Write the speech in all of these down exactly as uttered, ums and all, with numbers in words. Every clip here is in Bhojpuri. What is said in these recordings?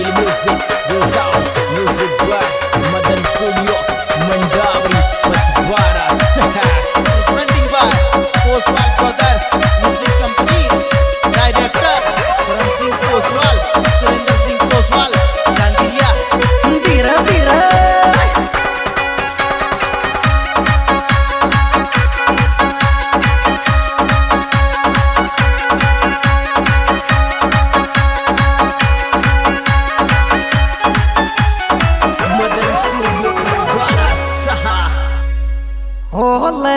Feel music, goes out, music by Madan Studio, Mandavri, Pachwara, presenting by Poswal Brothers Music Company. Director Karan Singh Poswal, Surinder Singh Poswal, Chandiria. Dira dira Madan Studio, Pachwara, Saha. होले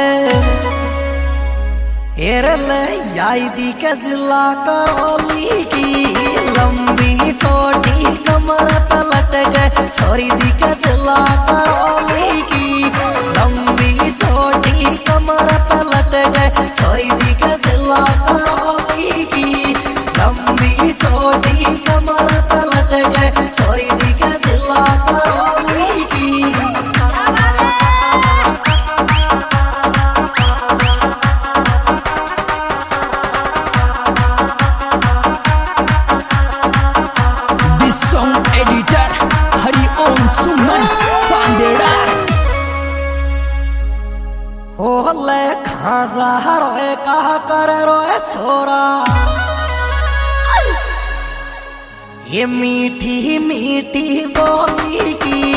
हेरले यादी के जिला करौली की लंबी छोटी कमर पलट गए छोरी दी के जिला करौली की लंबी छोटी कमर पलट गए छोरी दी के जिला करौली की लंबी छोटी कमर पलट गए छोरी दी के जिला करौली की This song editor Hari Om Suman Sandera. होले खाजा रोए कहा कर रोए छोरा ये मीठी मीठी बोली की